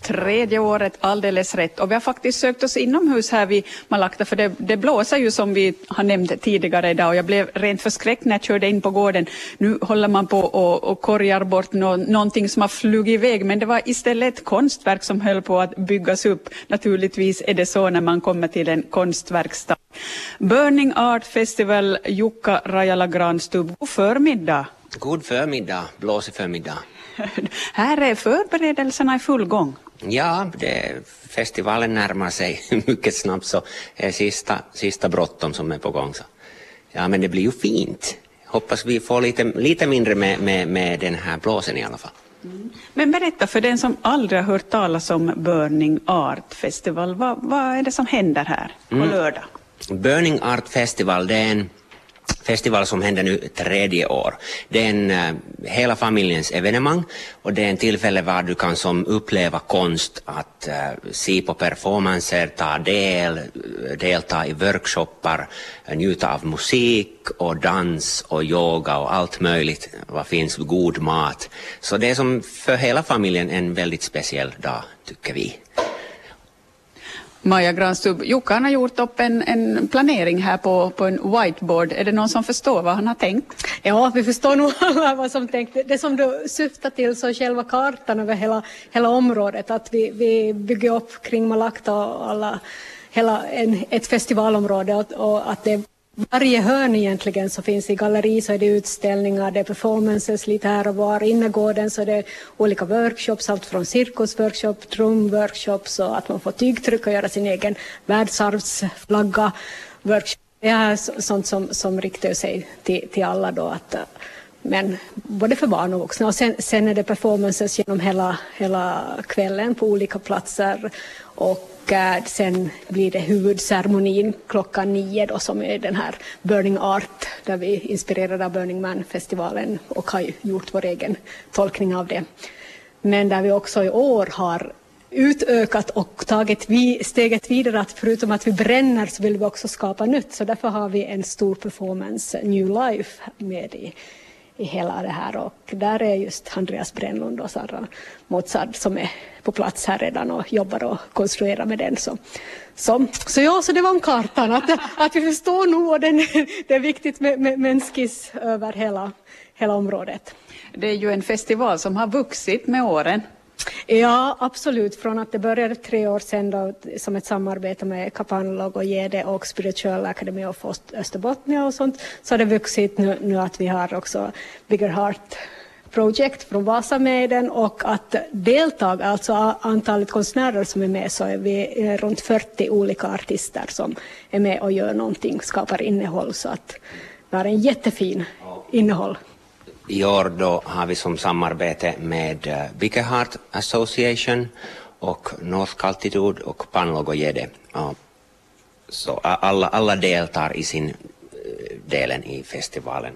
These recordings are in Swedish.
Tredje året, alldeles rätt. Och vi har faktiskt sökt oss inomhus här vid Malakta, för det blåser ju som vi har nämnt tidigare idag. Och jag blev rent förskräckt när jag körde in på gården. Nu håller man på och korgar bort någonting som har flugit iväg, men det var istället ett konstverk som höll på att byggas upp. Naturligtvis är det så när man kommer till en konstverkstad. Burning Art Festival, Jukka Rajala-Granstub, god förmiddag. God förmiddag, blåsig förmiddag. Här är förberedelserna i full gång. Ja, festivalen närmar sig mycket snabbt, så är sista bråttom som är på gång. Så. Ja, men det blir ju fint. Hoppas vi får lite mindre med den här blåsen i alla fall. Mm. Men berätta för den som aldrig har hört talas om Burning Art Festival, vad är det som händer här på lördag? Burning Art Festival, det är en festival som händer nu tredje år. Det är en hela familjens evenemang, och det är en tillfälle var du kan som uppleva konst, att se på performanser, delta i workshoppar, njuta av musik och dans och yoga och allt möjligt. Vad finns, god mat. Så det är som för hela familjen en väldigt speciell dag, tycker vi. Maja Granstub, Jukka har gjort upp en planering här på en whiteboard. Är det någon som förstår vad han har tänkt? Ja, vi förstår nog alla vad som tänkt. Det som du syftar till, så själva kartan över hela området, att vi bygger upp kring Malakta och ett festivalområde, och att det varje hörn egentligen så finns i galleri, så är det utställningar, det är performances lite här och var. Innergården så är det olika workshops, allt från cirkusworkshop, trumworkshops, så att man får tygtryck och göra sin egen världsarvsflagga workshop. Det är sånt som riktar sig till alla då, men både för barn och vuxna. Och sen är det performances genom hela kvällen på olika platser, och sen blir det huvudceremonin klockan 9 då, som är den här Burning Art, där vi inspirerade av Burning Man-festivalen och har gjort vår egen tolkning av det. Men där vi också i år har utökat och tagit steget vidare, att förutom att vi bränner så vill vi också skapa nytt. Så därför har vi en stor performance, New Life, med i hela det här, och där är just Andreas Brännlund och Sara Mozart som är på plats här redan och jobbar och konstruerar med den. Så det var om kartan, att vi förstår nog, och det är viktigt med en skiss över hela området. Det är ju en festival som har vuxit med åren. Ja, absolut. Från att det började 3 år sedan då, som ett samarbete med Kapanlog och Gede och Spiritual Academy of Österbotten och sånt, så har det vuxit nu att vi har också Bigger Heart Project från Vasa med den, och att deltag, alltså antalet konstnärer som är med, så är vi runt 40 olika artister som är med och gör någonting, skapar innehåll, så att vi har en jättefin innehåll. I år då har vi som samarbete med Bigger Heart Association och North Kaltitude och Panlog och Gede. Så alla deltar i sin delen i festivalen.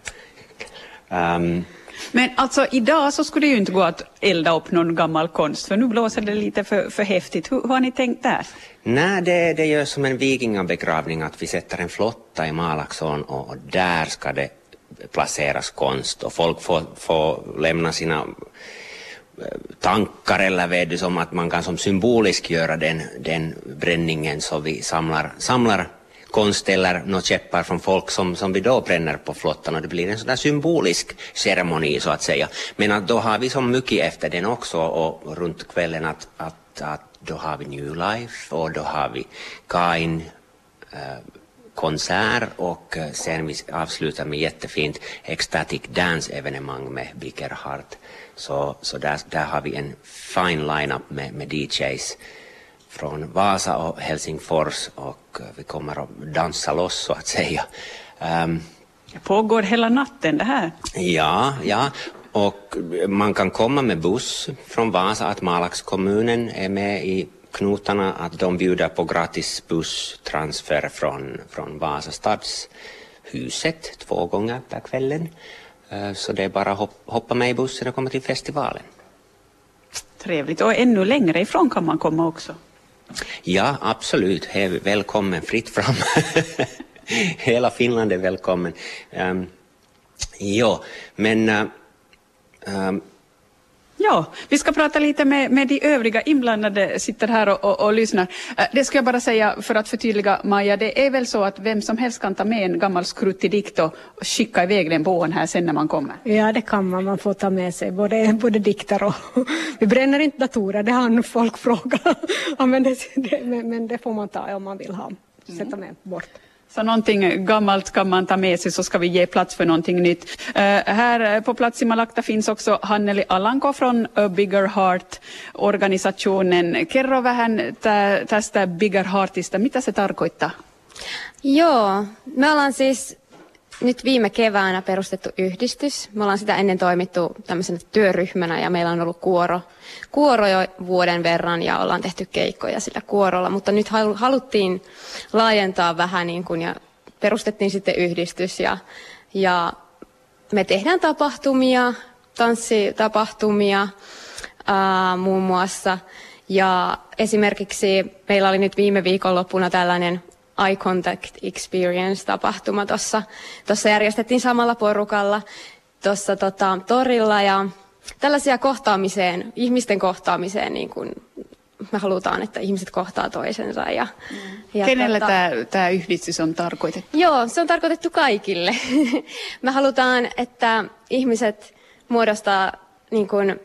Men alltså idag så skulle det ju inte gå att elda upp någon gammal konst, för nu blåser det lite för häftigt. Hur har ni tänkt där? Nej, det gör som en vikingabegravning, att vi sätter en flotta i Malaxån, och där ska det placeras konst, och folk får lämna sina tankar eller som att man kan som symboliskt göra den bränningen, så vi samlar konst eller något käppar från folk som vi då bränner på flottan, och det blir en sån där symbolisk ceremoni så att säga. Men att då har vi som mycket efter den också, och runt kvällen att då har vi New Life, och då har vi Kain konsert, och sen vi avslutar med jättefint Ecstatic Dance-evenemang med Bigger Heart. Så där har vi en fine line-up med DJs från Vasa och Helsingfors, och vi kommer att dansa loss så att säga. Det pågår hela natten det här. Ja, och man kan komma med buss från Vasa, att Malax-kommunen är med i knotarna, att de bjuder på gratis busstransfer från Vasa stadshuset 2 gånger per kvällen. Så det är bara att hoppa med i bussen och komma till festivalen. Trevligt, och ännu längre ifrån kan man komma också. Ja, absolut. Välkommen, fritt fram. Hela Finland är välkommen. Ja, vi ska prata lite med de övriga inblandade, sitter här och lyssnar. Det ska jag bara säga för att förtydliga, Maja, det är väl så att vem som helst kan ta med en gammal skruttig dikt och skicka iväg den på ån här sen när man kommer? Ja, det kan man får ta med sig både dikter och vi bränner inte datorer, det har folk frågat. Ja, men det får man ta om man vill ha, sätta med bort. Så någonting gammalt kan man ta med sig, så ska vi ge plats för någonting nytt. Här på plats i Malakta finns också Hanneli Alanko från A Bigger Heart-organisationen. Kerro vähän tästä Bigger Heartista. Mitä se tarkoittaa? Joo, me ollaan siis nyt viime keväänä perustettu yhdistys. Me ollaan sitä ennen toimittu tämmöisenä työryhmänä ja meillä on ollut kuoro jo vuoden verran ja ollaan tehty keikkoja sillä kuorolla, mutta nyt haluttiin laajentaa vähän niin kuin ja perustettiin sitten yhdistys ja me tehdään tapahtumia, tanssitapahtumia muun muassa ja esimerkiksi meillä oli nyt viime viikonloppuna tällainen Eye Contact Experience-tapahtuma tuossa järjestettiin samalla porukalla tuossa torilla ja tällaisia ihmisten kohtaamiseen, niin kuin me halutaan, että ihmiset kohtaa toisensa. Kenelle tämä yhdistys on tarkoitettu? Joo, se on tarkoitettu kaikille. Me halutaan, että ihmiset muodostaa niin kuin,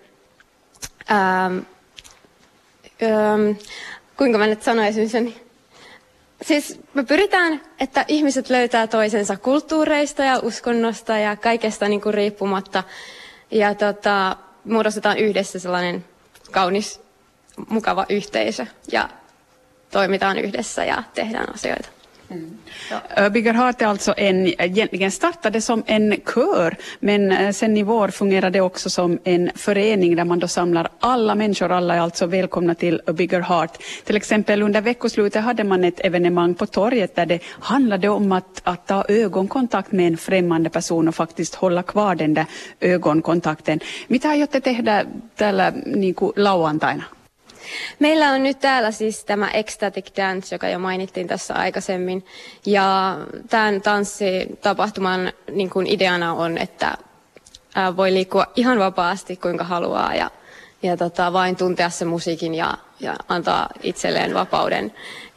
kuinka mä nyt sanoisin sen. Siis me pyritään, että ihmiset löytää toisensa kulttuureista ja uskonnosta ja kaikesta niin kuin riippumatta. Ja muodostetaan yhdessä sellainen kaunis, mukava yhteisö ja toimitaan yhdessä ja tehdään asioita. Bigger Heart är alltså egentligen startade som en kör, men sen i vår fungerar det också som en förening där man då samlar alla människor. Alla är alltså välkomna till A Bigger Heart. Till exempel under veckoslutet hade man ett evenemang på torget där det handlade om att ta ögonkontakt med en främmande person och faktiskt hålla kvar den där ögonkontakten. Mitä aiotte tehdä täällä niin kuin lauantaina? Meillä on nyt täällä siis tämä Ecstatic Dance, joka jo mainittiin tässä aikaisemmin. Ja tämän tanssitapahtuman niin kuin ideana on, että voi liikkua ihan vapaasti kuinka haluaa ja vain tuntea se musiikin ja antaa itselleen vapauden.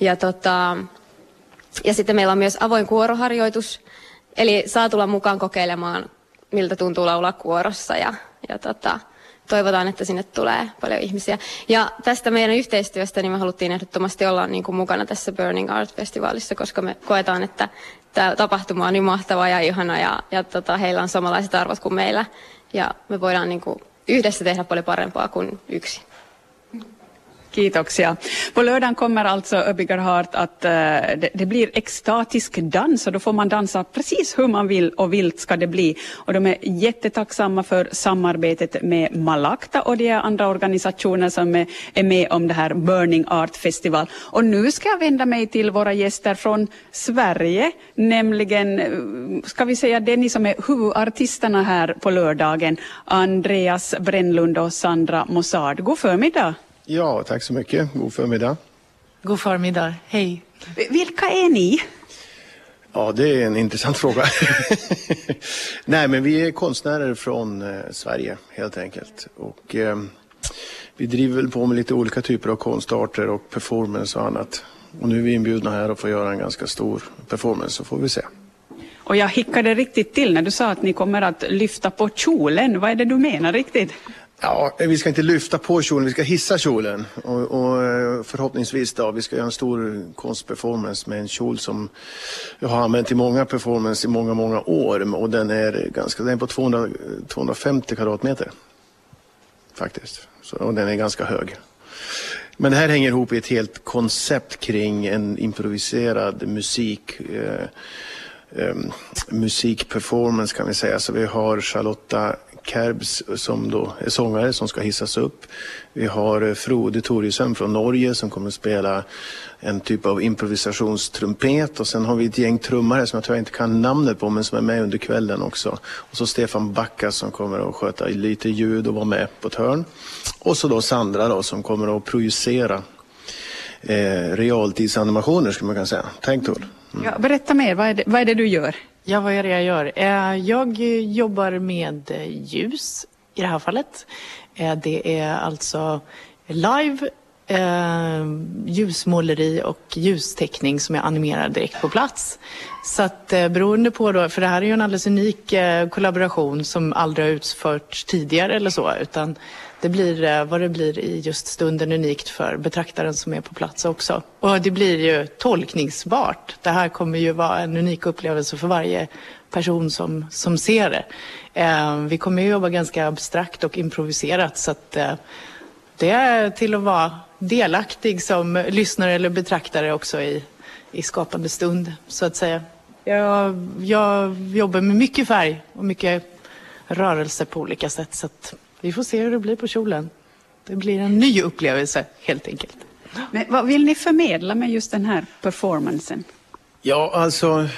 Ja sitten meillä on myös avoin kuoroharjoitus, eli saa tulla mukaan kokeilemaan, miltä tuntuu laulaa kuorossa ja toivotaan, että sinne tulee paljon ihmisiä. Ja tästä meidän yhteistyöstä niin me haluttiin ehdottomasti olla niin kuin mukana tässä Burning Art-festivaalissa, koska me koetaan, että tämä tapahtuma on niin mahtava ja ihana ja heillä on samanlaiset arvot kuin meillä. Ja me voidaan niin kuin yhdessä tehdä paljon parempaa kuin yksin. Kiitoksia. På lördagen kommer alltså A Bigger Heart att det blir extatisk dans och då får man dansa precis hur man vill och vilt ska det bli. Och de är jättetacksamma för samarbetet med Malakta och det är andra organisationer som är med om det här Burning Art Festival. Och nu ska jag vända mig till våra gäster från Sverige, nämligen ska vi säga det är ni som är huvudartisterna här på lördagen, Andreas Brännlund och Sandra Mossard. God förmiddag. Ja, tack så mycket. God förmiddag. God förmiddag. Hej. Vilka är ni? Ja, det är en intressant fråga. Nej, men vi är konstnärer från Sverige helt enkelt. Och vi driver väl på med lite olika typer av konstarter och performance och annat. Och nu är vi inbjudna här och får göra en ganska stor performance, så får vi se. Och jag hickade riktigt till när du sa att ni kommer att lyfta på kjolen. Vad är det du menar riktigt? Ja, vi ska inte lyfta på kjolen, vi ska hissa kjolen och förhoppningsvis då, vi ska göra en stor konstperformance med en kjol som jag har använt i många performance i många år och den är på 250 kvadratmeter faktiskt, och den är ganska hög. Men det här hänger ihop i ett helt koncept kring en improviserad musikperformance kan vi säga. Så vi har Charlotta Kerbs som då är sångare som ska hissas upp. Vi har Frode Torjusen från Norge som kommer att spela en typ av improvisationstrumpet. Och sen har vi ett gäng trummare som jag tror jag inte kan namnet på men som är med under kvällen också. Och så Stefan Backa som kommer att sköta lite ljud och vara med på ett hörn. Och så då Sandra då som kommer att projicera realtidsanimationer skulle man kunna säga. Tänk ord. Ja, berätta mer, vad är det du gör? Ja, vad är det jag gör? Jag jobbar med ljus i det här fallet. Det är alltså live, ljusmåleri och ljusteckning som är animerad direkt på plats. Så att beroende på då, för det här är ju en alldeles unik kollaboration som aldrig har utförts tidigare eller så, utan det blir vad det blir i just stunden unikt för betraktaren som är på plats också. Och det blir ju tolkningsbart. Det här kommer ju vara en unik upplevelse för varje person som ser det. Vi kommer ju jobba ganska abstrakt och improviserat, så att det är till att vara delaktig som lyssnare eller betraktare också i skapande stund, så att säga. Jag jobbar med mycket färg och mycket rörelse på olika sätt, så att vi får se hur det blir på kjolen. Det blir en ny upplevelse helt enkelt. Men vad vill ni förmedla med just den här performancen? Ja, alltså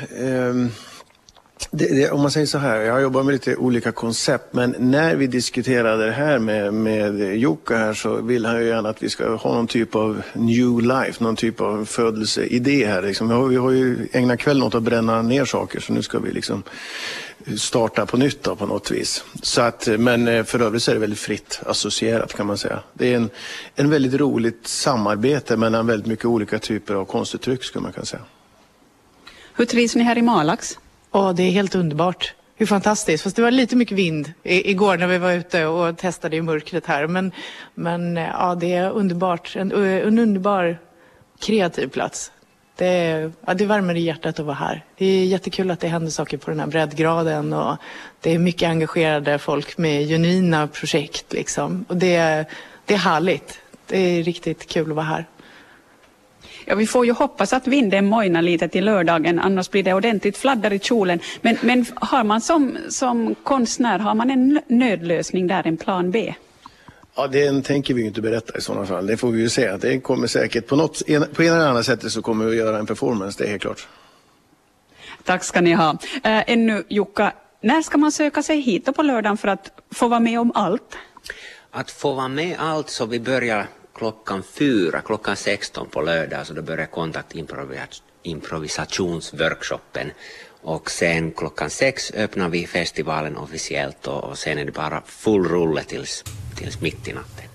om man säger så här, jag har jobbat med lite olika koncept, men när vi diskuterade det här med Jukka här, så vill han ju gärna att vi ska ha någon typ av new life, någon typ av födelseidé här liksom. Vi har ju ägnat kvällen åt att bränna ner saker, så nu ska vi liksom starta på nytt då, på något vis. Så att, men för övrigt så är det väldigt fritt associerat, kan man säga. Det är en väldigt roligt samarbete mellan väldigt mycket olika typer av konstuttryck, skulle man kunna säga. Hur trivs ni här i Malax? Det är helt underbart. Hur fantastiskt. Fast det var lite mycket vind igår när vi var ute och testade i mörkret här. Men ja, det är underbart. En underbar kreativ plats. Det värmer i hjärtat att vara här. Det är jättekul att det händer saker på den här breddgraden. Och det är mycket engagerade folk med genuina projekt liksom. Och det är härligt. Det är riktigt kul att vara här. Ja, vi får ju hoppas att vinden mojnar lite till lördagen, annars blir det ordentligt fladder i kjolen. Men har man som konstnär, har man en nödlösning där, en plan B? Ja, den tänker vi ju inte berätta i sådana fall. Det får vi ju se. Det kommer säkert på ena eller andra sättet, så kommer vi att göra en performance, det är helt klart. Tack ska ni ha. Ännu Jukka, när ska man söka sig hit på lördagen för att få vara med om allt? Att få vara med allt, så vi börjar klockan 16 på lördag, så då börjar kontaktimprovisationsworkshopen, och sen klockan 6 öppnar vi festivalen officiellt, och sen är det bara full rulle tills mitt i natten.